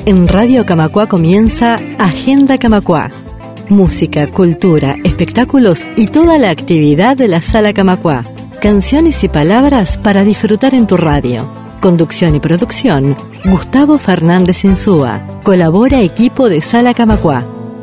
En Radio Camacuá comienza Agenda Camacuá. Música, cultura, espectáculos y toda la actividad de la Sala Camacuá. Canciones y palabras para disfrutar en tu radio. Conducción y producción, Gustavo Fernández Insúa. Colabora equipo de Sala Camacuá.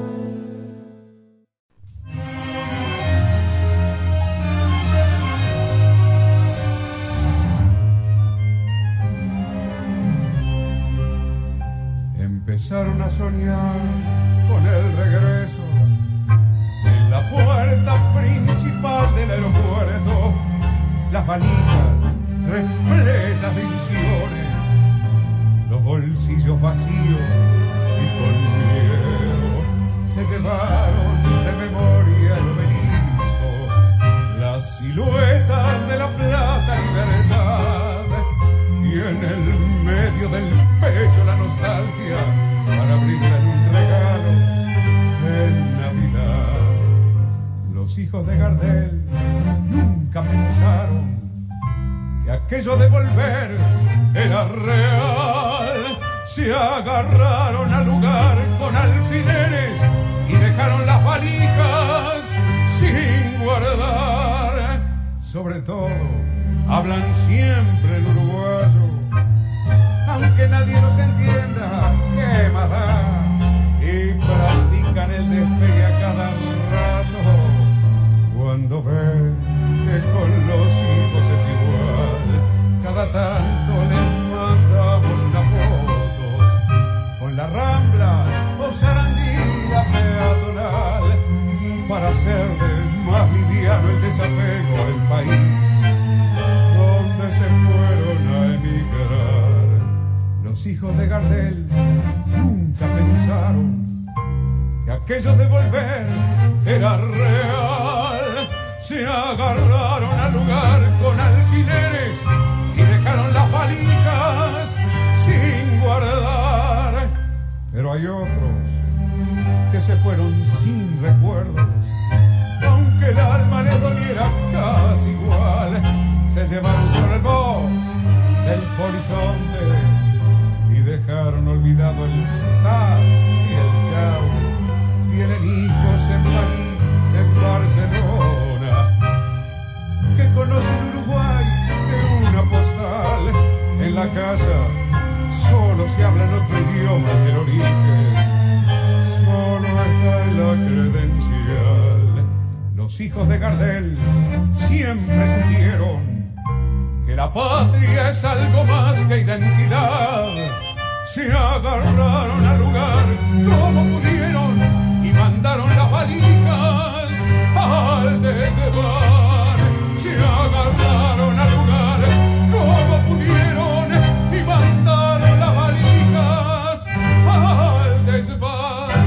Empezaron a soñar con el regreso en la puerta principal del aeropuerto, las valijas repletas de ilusiones, los bolsillos vacíos y con miedo se llevaron de memoria el obelisco, las siluetas de la Plaza Libertad y en el medio del pecho la nostalgia para brindar un regalo en Navidad. Los hijos de Gardel nunca pensaron que aquello de volver era real. Se agarraron al lugar con alfileres y dejaron las valijas sin guardar. Sobre todo, hablan siempre el uruguayo, aunque nadie los entienda, ¿qué más da? Y practican el despegue a cada rato, cuando ven que con los hijos es igual. Cada tanto les mandamos unas fotos con la Rambla o Sarandí, peatonal, para hacerle más liviano el desapego al país donde se fueron a emigrar. Los hijos de Gardel nunca pensaron que aquello de volver era real. Se agarraron al lugar con alfileres y dejaron las valijas sin guardar. Pero hay otros que se fueron sin recuerdos, aunque el alma le doliera casi igual. Se llevaron solo el voz del polizonte y dejaron olvidado el ta y el chau. Tienen hijos en París, en Barcelona, que conocen Uruguay de una postal. En la casa solo se habla en otro idioma que el origen, solo está en la credencial. Los hijos de Gardel siempre supieron que la patria es algo más que identidad. Se agarraron al lugar como pudieron y mandaron las valijas al desván. Se agarraron al lugar como pudieron y mandaron las valijas al desván.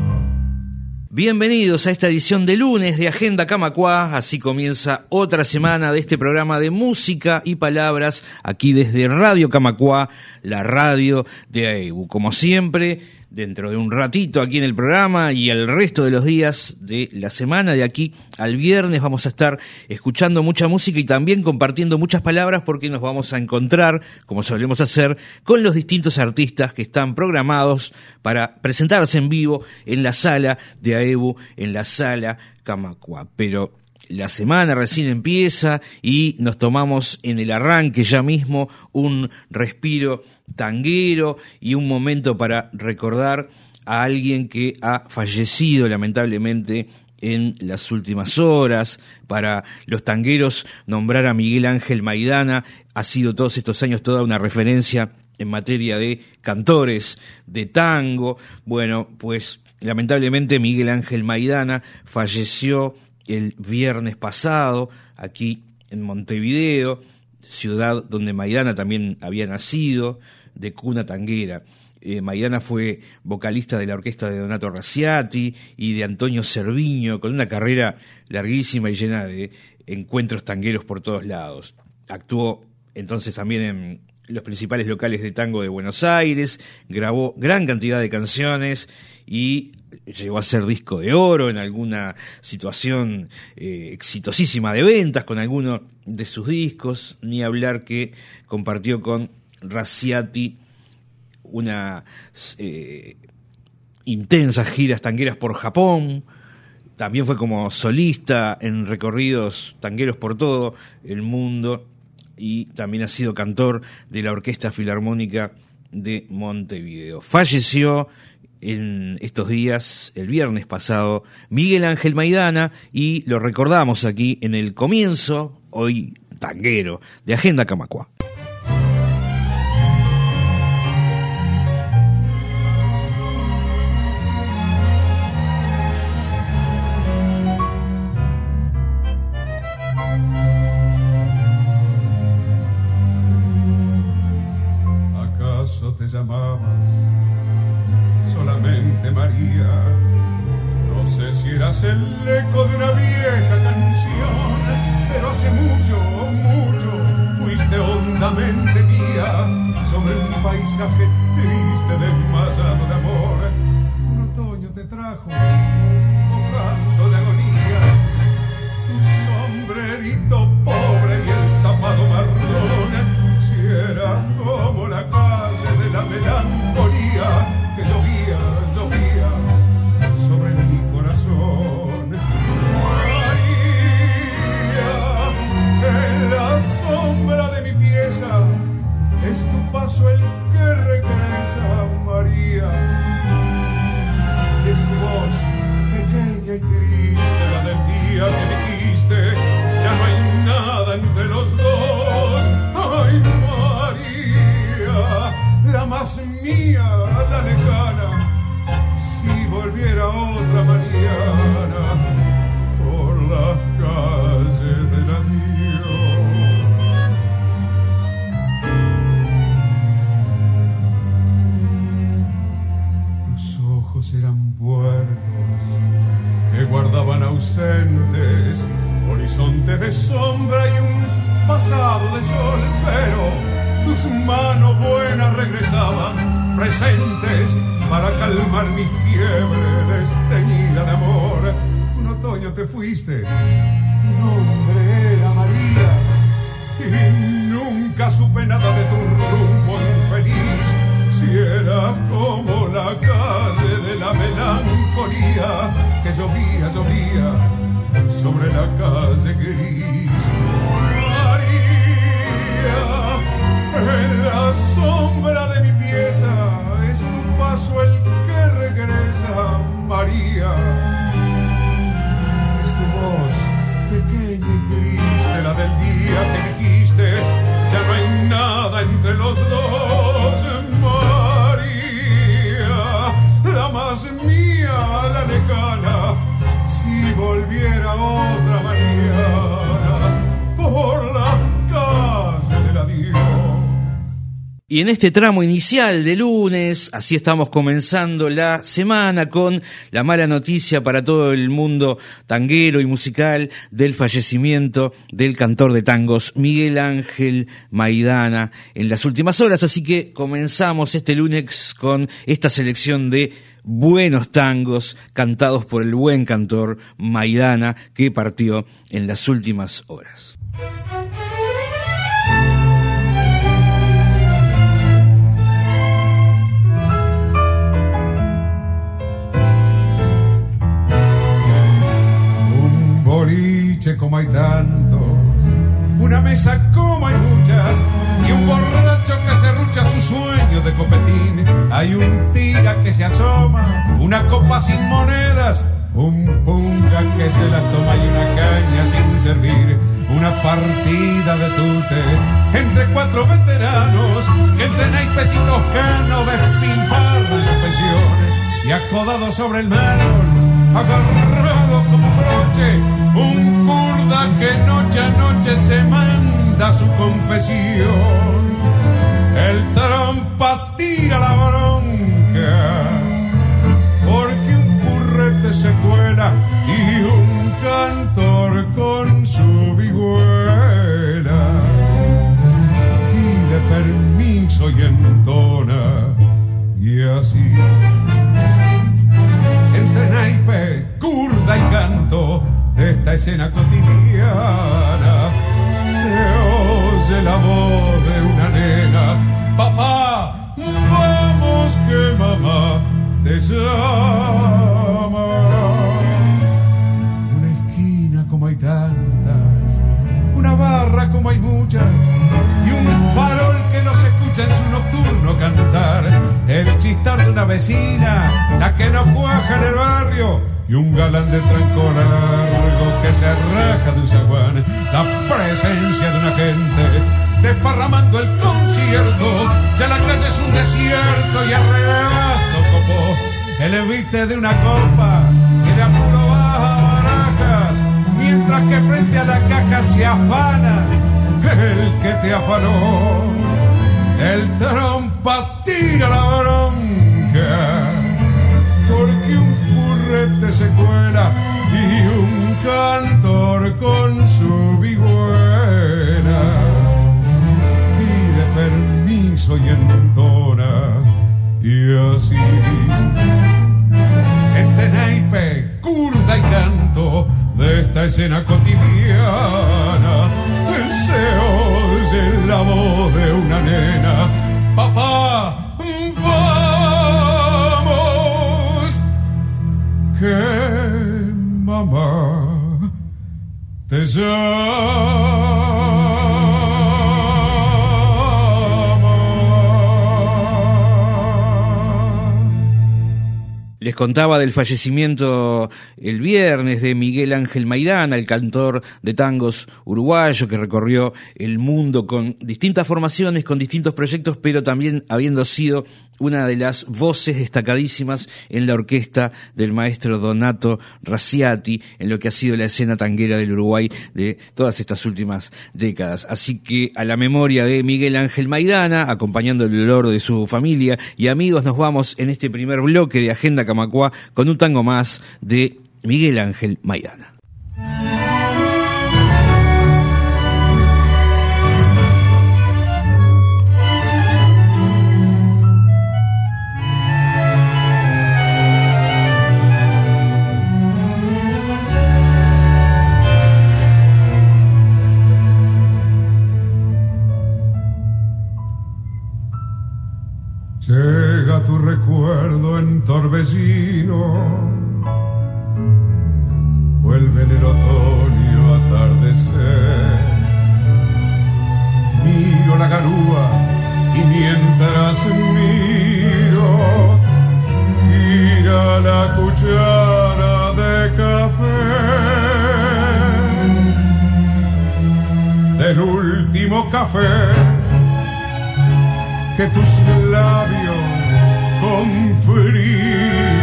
Bienvenidos a esta edición de lunes de Agenda Camacuá. Así comienza otra semana de este programa de música y palabras aquí desde Radio Camacuá, la radio de AEBU. Como siempre, dentro de un ratito aquí en el programa y el resto de los días de la semana, de aquí al viernes, vamos a estar escuchando mucha música y también compartiendo muchas palabras, porque nos vamos a encontrar, como solemos hacer, con los distintos artistas que están programados para presentarse en vivo en la sala de AEBU, en la Sala Camacuá. Pero la semana recién empieza y nos tomamos en el arranque ya mismo un respiro tanguero y un momento para recordar a alguien que ha fallecido lamentablemente en las últimas horas. Para los tangueros, nombrar a Miguel Ángel Maidana ha sido todos estos años toda una referencia en materia de cantores de tango. Bueno, pues lamentablemente Miguel Ángel Maidana falleció el viernes pasado aquí en Montevideo, ciudad donde Maidana también había nacido, de cuna tanguera. Maidana fue vocalista de la orquesta de Donato Raciati y de Antonio Cerviño, con una carrera larguísima y llena de encuentros tangueros por todos lados. Actuó entonces también en los principales locales de tango de Buenos Aires, grabó gran cantidad de canciones y llegó a ser disco de oro en alguna situación exitosísima de ventas con alguno de sus discos, ni hablar que compartió con Raciati unas intensas giras tangueras por Japón. También fue como solista en recorridos tangueros por todo el mundo y también ha sido cantor de la Orquesta Filarmónica de Montevideo. Falleció en estos días, el viernes pasado, Miguel Ángel Maidana, y lo recordamos aquí en el comienzo, hoy tanguero, de Agenda Camacuá. ¿Acaso te llamabas solamente María? No sé si eras el eco de una vieja canción, pero hace mucho, mucho fuiste hondamente mía, sobre un paisaje triste desmayado de amor. Un otoño te trajo, mojando de agonía, tu sombrerito pobre y el tapado marrón. Si era como la calle de la melancolía, que llovía, llovía sobre mi corazón. María, en la sombra de mi pieza, es tu paso el que regresa, María. Es tu voz pequeña y triste, la del día que dijiste, ya no hay nada entre los dos. Ay, María, la más mía, la lejana, si volviera otra mañana por las calles del adiós. Tus ojos eran puertos que guardaban ausentes horizontes de sombra y un pasado de sol, pero tus manos buenas regresaban, presentes para calmar mi fiebre desteñida de amor. Un otoño te fuiste, tu nombre era María, y nunca supe nada de tu rumbo infeliz. Si era como la calle de la melancolía, que llovía, llovía sobre la calle gris. En la sombra de mi pieza es tu paso el que regresa, María. Es tu voz pequeña y triste, la del día que dijiste, ya no hay nada entre los dos, María. La más mía, la lejana, si volviera otra mañana por la calle del adiós. Y en este tramo inicial de lunes, así estamos comenzando la semana con la mala noticia para todo el mundo tanguero y musical del fallecimiento del cantor de tangos Miguel Ángel Maidana en las últimas horas. Así que comenzamos este lunes con esta selección de buenos tangos cantados por el buen cantor Maidana, que partió en las últimas horas. Boliche como hay tantos, una mesa como hay muchas, y un borracho que serrucha su sueño de copetín. Hay un tira que se asoma, una copa sin monedas, un punga que se la toma y una caña sin servir. Una partida de tute entre cuatro veteranos que entre naipes y toscanos despilfarran su pensión. Y acodado sobre el mármol, agarrado como un broche, un kurda que noche a noche se manda su confesión. El trampa tira la bronca porque un purrete se cuela y un cantor con su vihuela pide permiso y entona, y así entre naipe, kurda y canto, esta escena cotidiana, se oye la voz de una nena: papá, vamos llama, te llama. Una esquina como hay tantas, una barra como hay muchas, y un farol que no se escucha en su nocturno cantar. El chistar de una vecina, la que no cuaja en el barrio, y un galán de tranco largo que se raja de un zaguán. La presencia de una gente desparramando el concierto, ya la calle es un desierto y arrebato copó el evite de una copa que de apuro baja barajas, mientras que frente a la caja se afana el que te afanó. El trompa tira la bronca porque un purrete se cuela y un cantor con su vihuela pide permiso y entona, y así entre naipe, curda y canto de esta escena cotidiana se oye la voz de una nena: papá, vamos, que mamá te llama. Les contaba del fallecimiento el viernes de Miguel Ángel Maidana, el cantor de tangos uruguayo que recorrió el mundo con distintas formaciones, con distintos proyectos, pero también habiendo sido una de las voces destacadísimas en la orquesta del maestro Donato Raciati, en lo que ha sido la escena tanguera del Uruguay de todas estas últimas décadas. Así que a la memoria de Miguel Ángel Maidana, acompañando el dolor de su familia y amigos, nos vamos en este primer bloque de Agenda Camacuá con un tango más de Miguel Ángel Maidana. Llega tu recuerdo en torbellino, vuelve en el otoño atardecer. Miro la garúa y mientras miro, gira la cuchara de café, del último café que tus labios con frío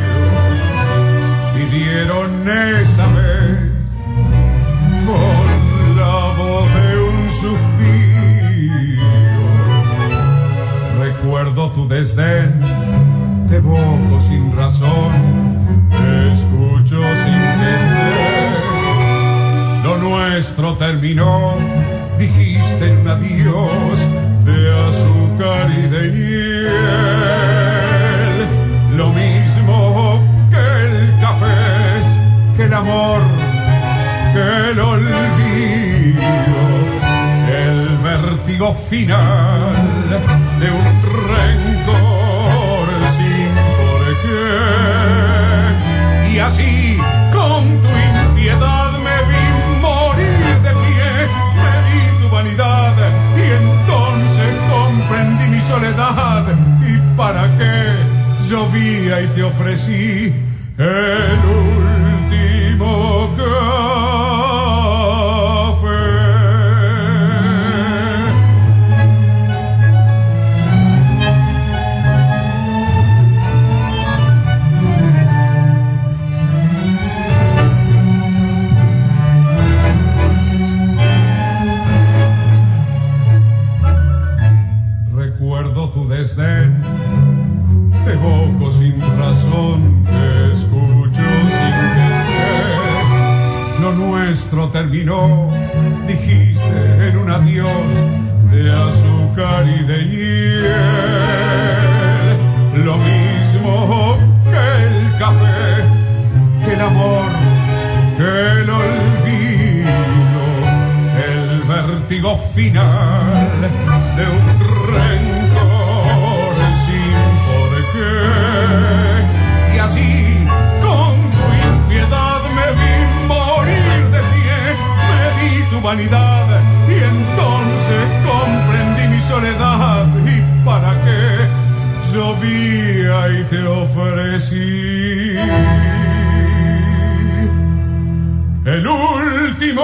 pidieron esa vez, con la voz de un suspiro. Recuerdo tu desdén, te evoco sin razón, te escucho sin desdén. Lo nuestro terminó, dijiste un adiós de azúcar y de hiel, lo mismo que el café, que el amor, que el olvido, el vértigo final de un rencor sin por qué. Y así, con tu impiedad me vi morir de pie, me di tu vanidad y entonces comprendí mi soledad. ¿Y para qué? Llovía y te ofrecí el último café. Recuerdo tu desdén, te evoco sin razón, te escucho sin que estés. Lo nuestro terminó, dijiste en un adiós de azúcar y de hiel. Lo mismo que el café, que el amor, que el olvido, el vértigo final de un rencor sin por qué. novia y te ofrecí el último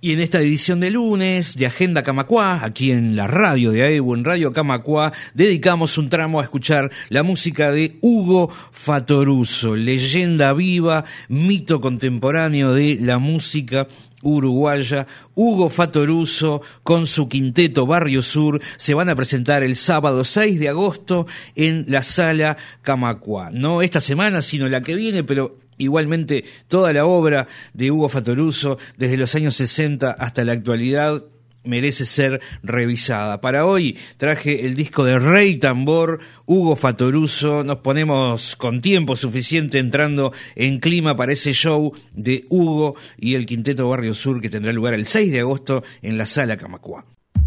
Y en esta edición de lunes de Agenda Camacuá, aquí en la radio de AEBU, en Radio Camacuá, dedicamos un tramo a escuchar la música de Hugo Fattoruso, leyenda viva, mito contemporáneo de la música uruguaya. Hugo Fattoruso con su quinteto Barrio Sur se van a presentar el sábado 6 de agosto en la Sala Camacuá. No esta semana, sino la que viene, pero igualmente toda la obra de Hugo Fattoruso desde los años 60 hasta la actualidad merece ser revisada. Para hoy traje el disco de Rey Tambor, Hugo Fattoruso. Nos ponemos con tiempo suficiente entrando en clima para ese show de Hugo y el Quinteto Barrio Sur que tendrá lugar el 6 de agosto en la Sala Camacuá.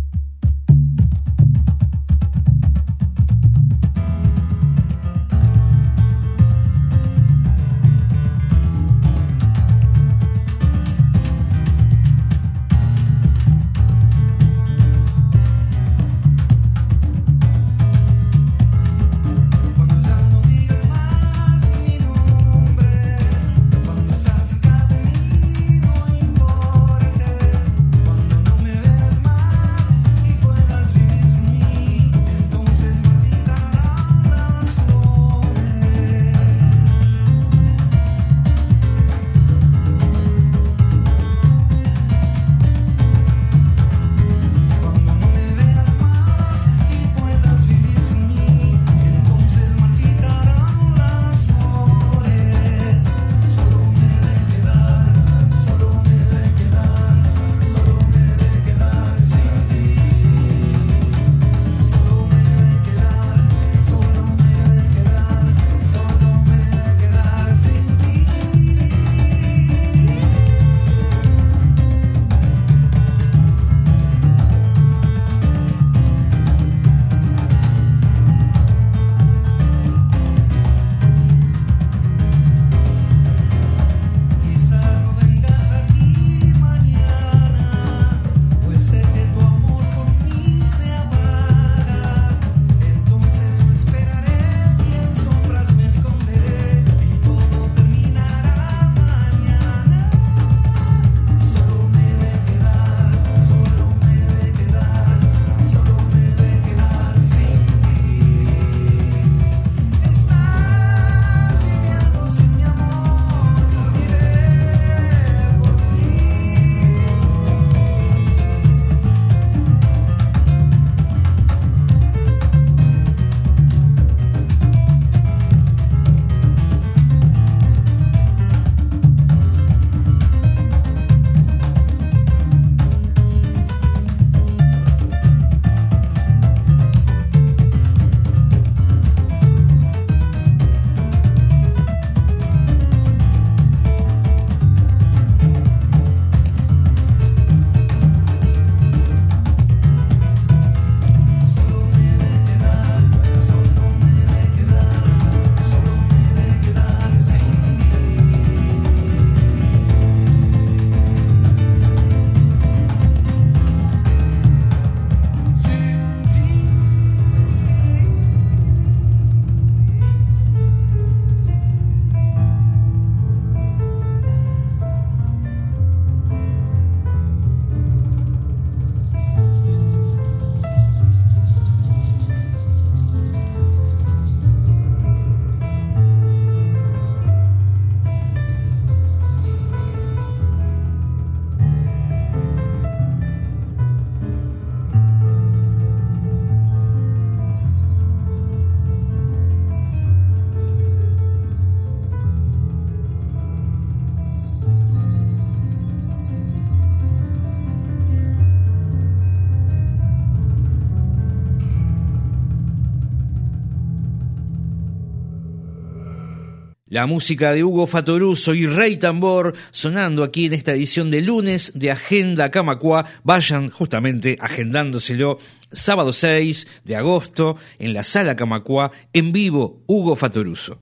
La música de Hugo Fattoruso y Rey Tambor sonando aquí en esta edición de lunes de Agenda Camacuá. Vayan justamente agendándoselo. Sábado 6 de agosto en la Sala Camacuá, en vivo, Hugo Fattoruso.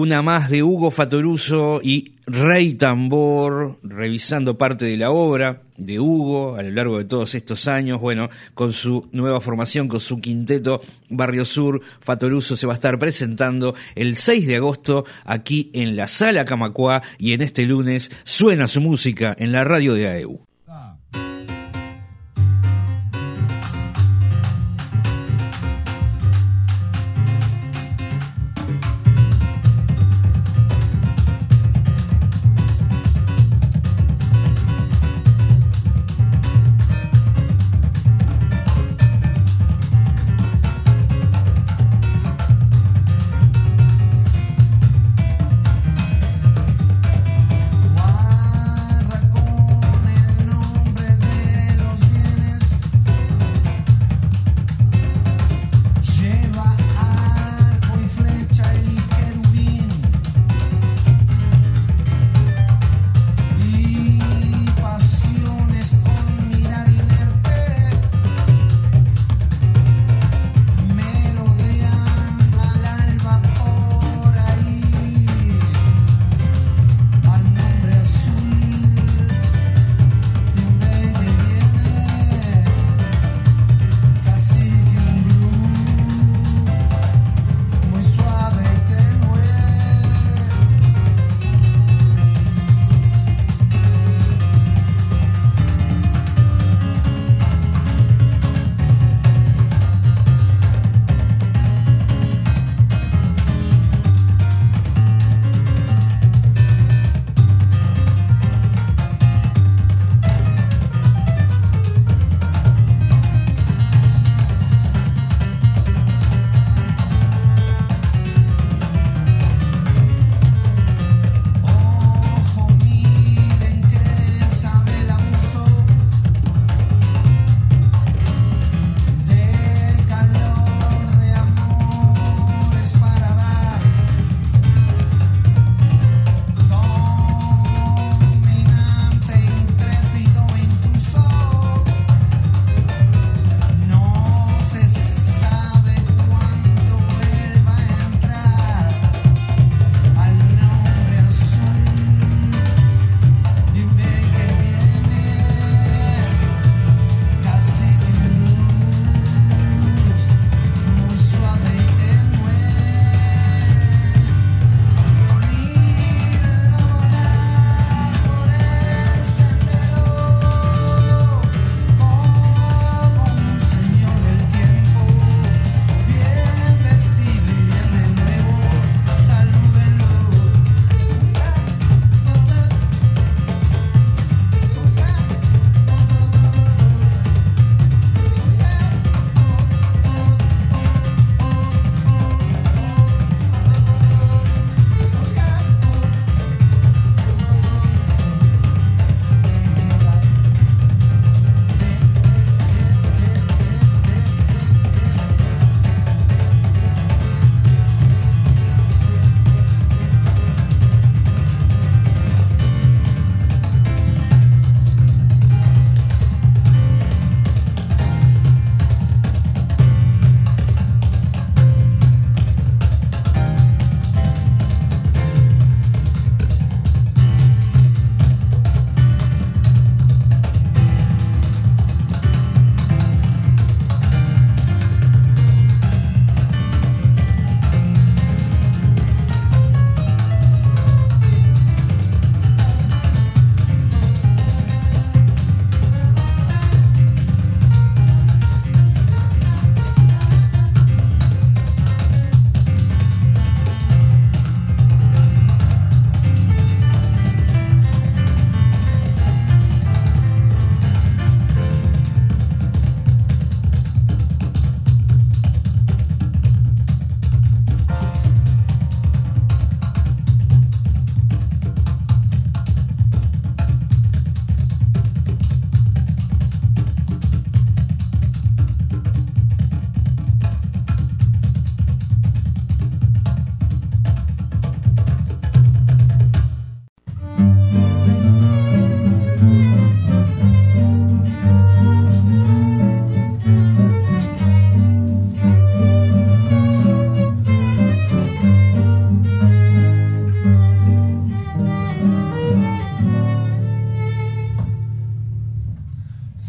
una más de Hugo Fattoruso y Rey Tambor, revisando parte de la obra de Hugo a lo largo de todos estos años. Bueno, con su nueva formación, con su quinteto Barrio Sur, Fattoruso se va a estar presentando el 6 de agosto aquí en la Sala Camacuá, y en este lunes suena su música en la radio de AEU. Guarda con el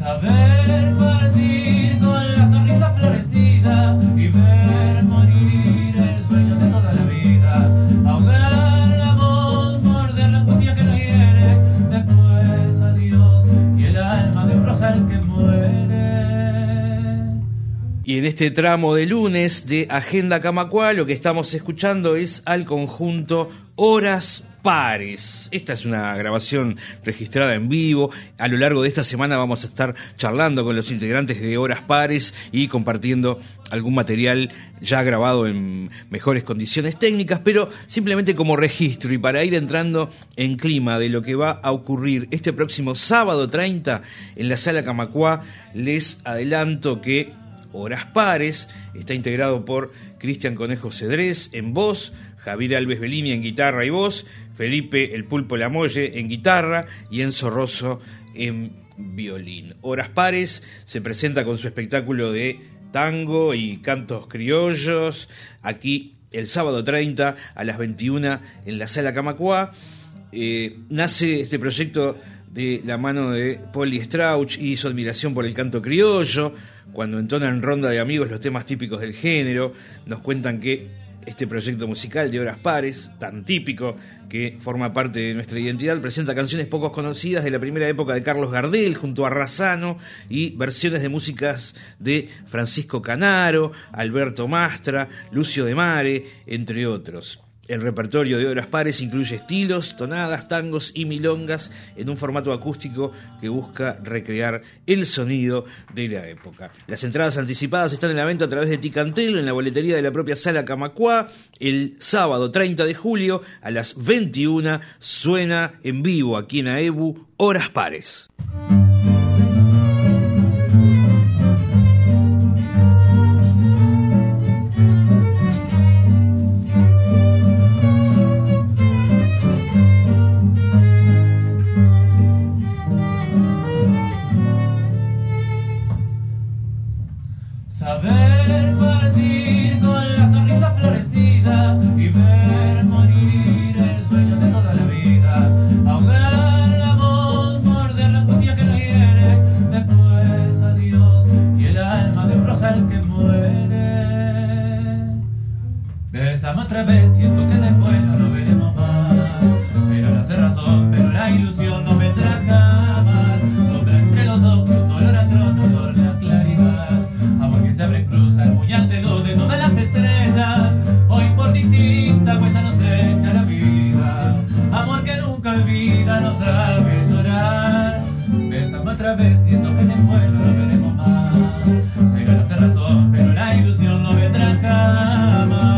Saber partir con la sonrisa florecida y ver morir el sueño de toda la vida, ahogar la voz, morder la angustia que no hiere, después adiós y el alma de un rosal que muere. Y en este tramo de lunes de Agenda Camacuá lo que estamos escuchando es al conjunto Horas Pares. Esta es una grabación registrada en vivo. A lo largo de esta semana vamos a estar charlando con los integrantes de Horas Pares y compartiendo algún material ya grabado en mejores condiciones técnicas, pero simplemente como registro y para ir entrando en clima de lo que va a ocurrir este próximo sábado 30 en la Sala Camacuá. Les adelanto que Horas Pares está integrado por Cristian Conejo Cedrés en voz, Javier Alves Bellini en guitarra y voz, Felipe El Pulpo Lamolle en guitarra y Enzo Rosso en violín. Horas Pares se presenta con su espectáculo de tango y cantos criollos aquí el sábado 30 a las 21 en la Sala Camacuá. Nace este proyecto de la mano de Poli Strauch y su admiración por el canto criollo. Cuando entonan ronda de amigos los temas típicos del género, nos cuentan que este proyecto musical de Horas Pares, tan típico que forma parte de nuestra identidad, presenta canciones poco conocidas de la primera época de Carlos Gardel junto a Razzano y versiones de músicas de Francisco Canaro, Alberto Mastra, Lucio de Mare, entre otros. El repertorio de Horas Pares incluye estilos, tonadas, tangos y milongas en un formato acústico que busca recrear el sonido de la época. Las entradas anticipadas están en la venta a través de Ticantel en la boletería de la propia Sala Camacuá. El sábado 30 de julio a las 21 suena en vivo aquí en AEBU Horas Pares. Saber partir con la sonrisa florecida y ver morir el sueño de toda la vida, ahogar la voz, morder la angustia que no hiere, después adiós y el alma de un rosal que muere. Bésame otra vez, siento que después no lo veremos más. Será la cerrazón, pero la ilusión no vendrá jamás. Sobra entre los dos que un dolor atronador la claridad. Amor que se abre, cruza el puñal de luz de todas las estrellas. Hoy por distinta huella nos echa la vida. Amor que nunca olvida, no sabe llorar. Bésame otra vez, siento que después no lo veremos más. Será la cerrazón, pero la ilusión no vendrá jamás.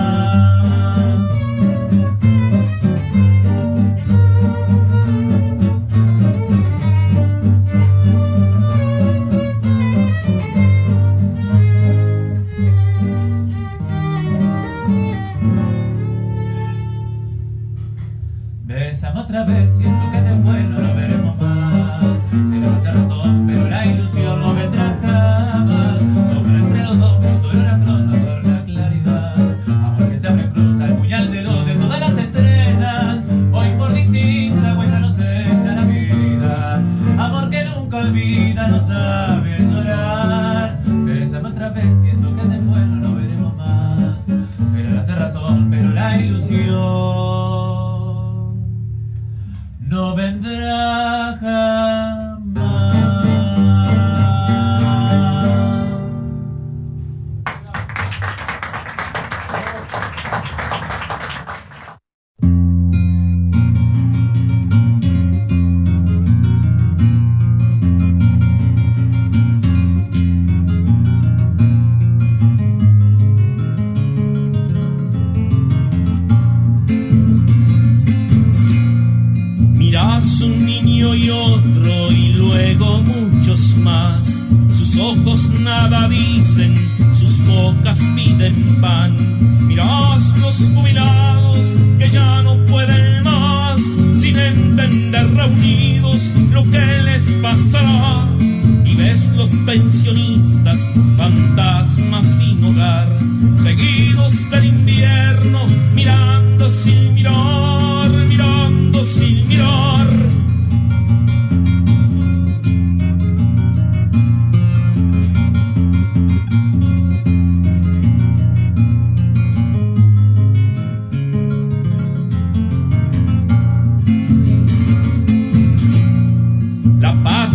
Otra vez, siento que después no lo veremos más. Será la cerrazón, pero la ilusión no vendrá jamás. Sobra entre los dos, un dolor atronador la claridad. Amor que se abre, cruza el puñal de luz de todas las estrellas. Hoy por distinta huella nos echa la vida. Amor que nunca olvida, no sabe llorar. Bésame otra vez, siento que después no lo veremos más. Será la cerrazón, pero la ilusión no vendrá jamás. Un niño y otro y luego muchos más. Sus ojos nada dicen, sus bocas piden pan. Mirás los jubilados que ya no pueden más, sin entender reunidos lo que les pasará. Y ves los pensionistas, fantasmas sin hogar, seguidos del invierno, mirando sin mirar, mirando sin mirar.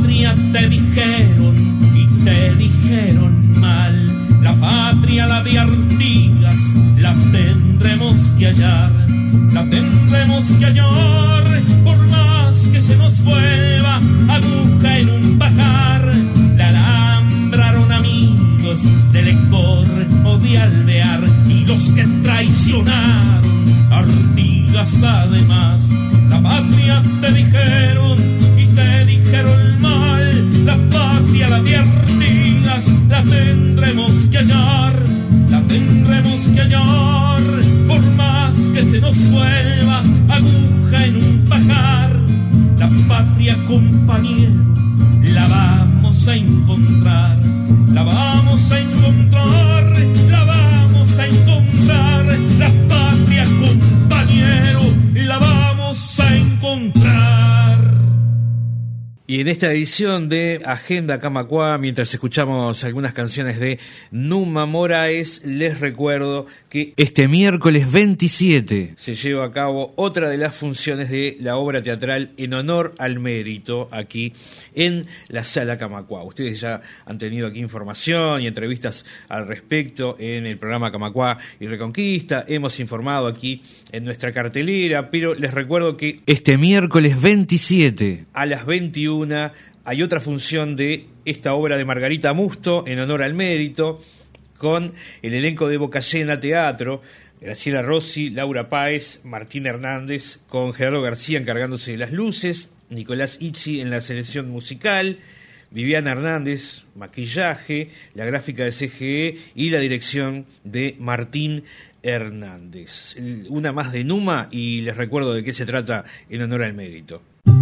patria te dijeron y te dijeron mal. La patria, la de Artigas, la tendremos que hallar. La tendremos que hallar, por más que se nos vuelva aguja en un pajar. La alambraron amigos de Lecor o de Alvear, y los que traicionaron Artigas además. La patria te dijeron y te dijeron mal. La patria, la de Artigas, la tendremos que hallar. La tendremos que hallar, por más que se nos vuelva aguja en un pajar. La patria, compañero, la vamos a encontrar. La vamos a encontrar, la vamos a encontrar. La patria, compañero, la vamos a encontrar. Y en esta edición de Agenda Camacuá, mientras escuchamos algunas canciones de Numa Moraes, les recuerdo que este miércoles 27 se lleva a cabo otra de las funciones de la obra teatral En Honor al Mérito, aquí en la Sala Camacuá. Ustedes ya han tenido aquí información y entrevistas al respecto en el programa Camacuá y Reconquista. Hemos informado aquí en nuestra cartelera, pero les recuerdo que este miércoles 27 a las 21 hay otra función de esta obra de Margarita Musto, En Honor al Mérito, con el elenco de Boca Llena Teatro, Graciela Rossi, Laura Páez, Martín Hernández, con Gerardo García encargándose de las luces, Nicolás Itzi en la selección musical, Viviana Hernández, maquillaje, la gráfica de CGE y la dirección de Martín Hernández. Una más de Numa y les recuerdo de qué se trata En Honor al Mérito.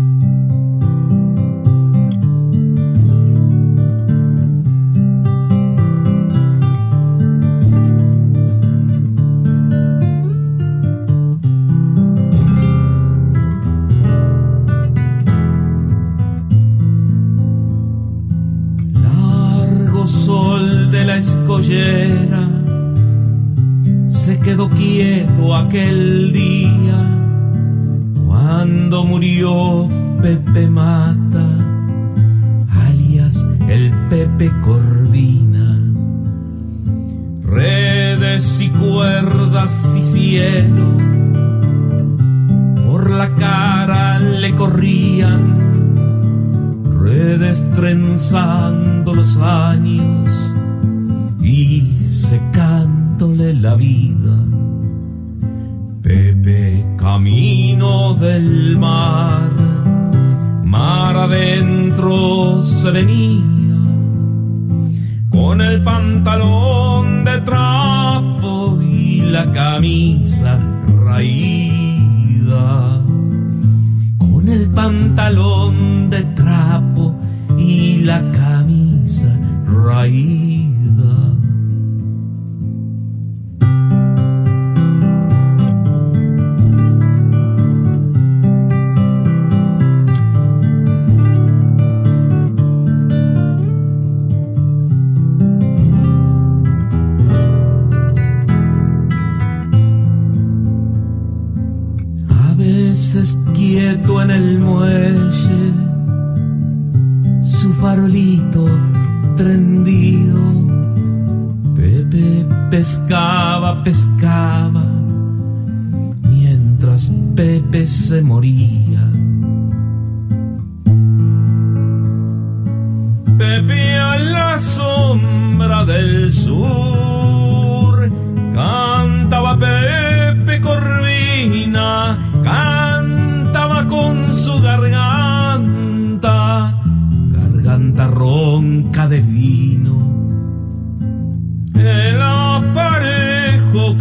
Escollera se quedó quieto aquel día cuando murió Pepe Mata, alias el Pepe Corvina. Redes y cuerdas y cielo por la cara le corrían, redes trenzando los años y secándole la vida. Pepe camino del mar, mar adentro se venía, con el pantalón de trapo y la camisa raída. Con el pantalón de trapo y la camisa raída. Quieto en el muelle, su farolito prendido, Pepe pescaba, mientras Pepe se moría. Pepe a la sombra del sur, cantaba Pepe Corvina, cantaba con su garganta ronca de vino. El aparejo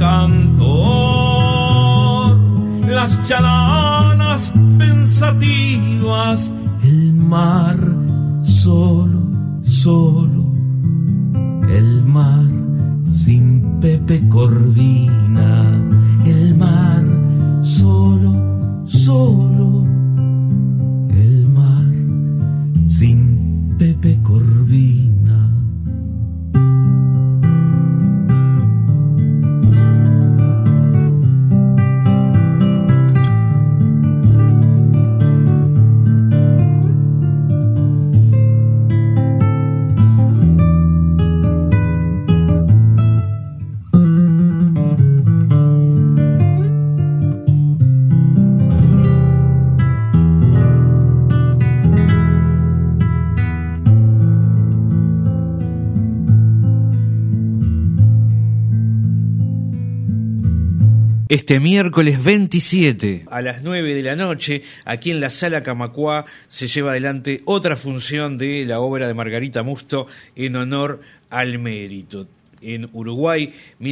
cantor, las chalanas pensativas, el mar solo, el mar sin Pepe Corvina, el mar solo, el mar sin Pepe Corvina. Este miércoles 27 a las 9 de la noche, aquí en la Sala Camacuá, se lleva adelante otra función de la obra de Margarita Musto en honor al mérito. En Uruguay,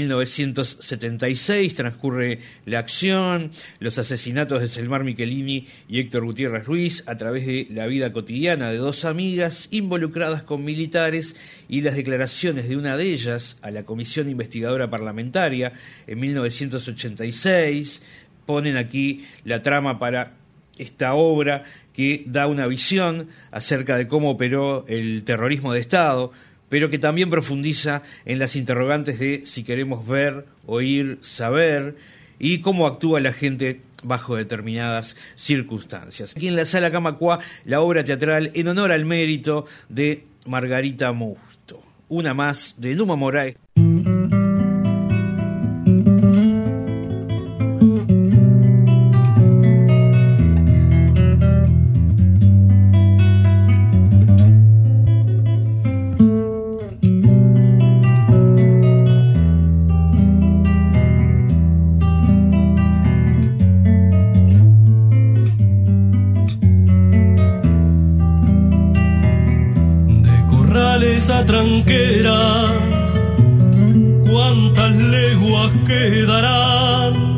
1976, transcurre la acción, los asesinatos de Selmar Michelini y Héctor Gutiérrez Ruiz a través de la vida cotidiana de dos amigas involucradas con militares y las declaraciones de una de ellas a la Comisión Investigadora Parlamentaria en 1986. Ponen aquí la trama para esta obra que da una visión acerca de cómo operó el terrorismo de Estado, pero que también profundiza en las interrogantes de si queremos ver, oír, saber, y cómo actúa la gente bajo determinadas circunstancias. Aquí en la Sala Camacuá, la obra teatral en honor al mérito de Margarita Musto. Una más de Numa Moraes. Tranqueras, cuántas leguas quedarán,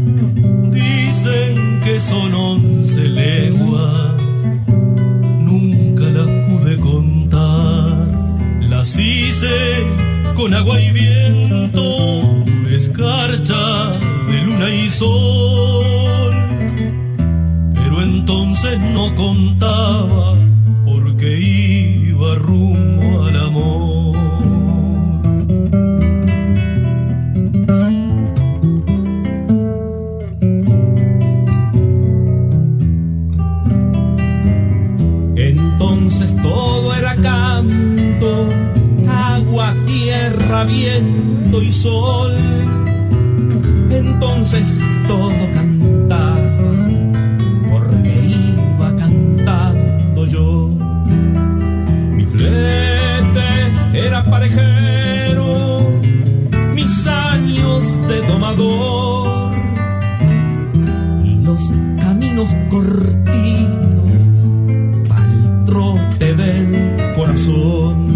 dicen que son 11 leguas, nunca las pude contar, las hice con agua y viento, escarcha de luna y sol, pero entonces no contaba porque iba rumbo al amor. Entonces todo era canto, agua, tierra, viento y sol. Entonces todo cantaba, porque iba cantando yo. Era parejero, mis años de domador y los caminos cortitos pa'l trote del corazón.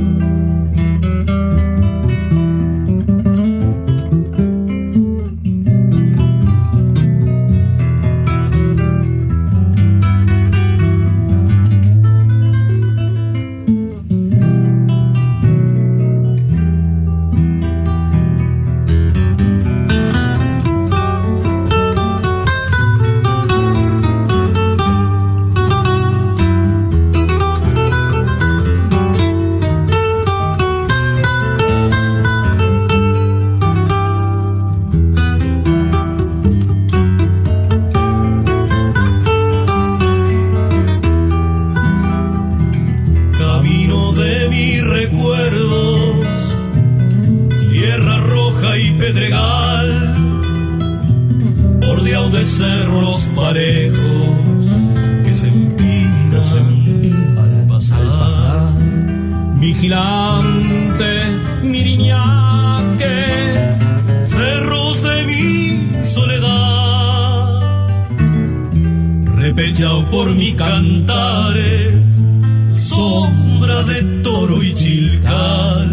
Por mi cantares, sombra de toro y chilcal.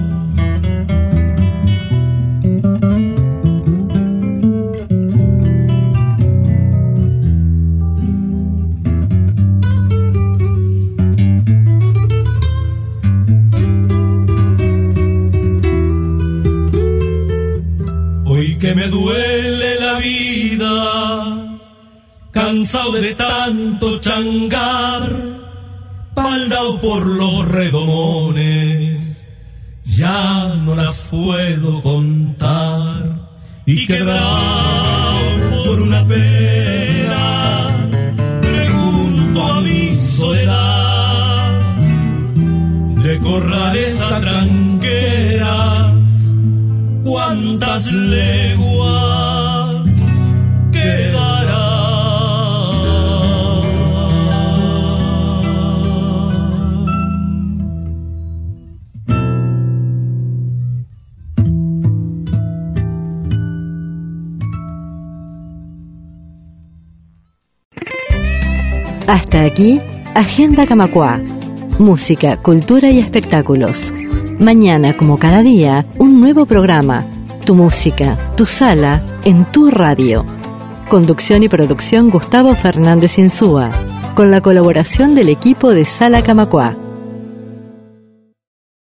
Hoy que me duele la vida, cansado de tanto changar, baldao por los redomones, ya no las puedo contar, y quebrado por una pena, pregunto a mi soledad, de corrales a tranqueras, cuántas leguas quedarán. Hasta aquí, Agenda Camacuá. Música, cultura y espectáculos. Mañana, como cada día, un nuevo programa. Tu música, tu sala, en tu radio. Conducción y producción Gustavo Fernández Insúa, con la colaboración del equipo de Sala Camacuá.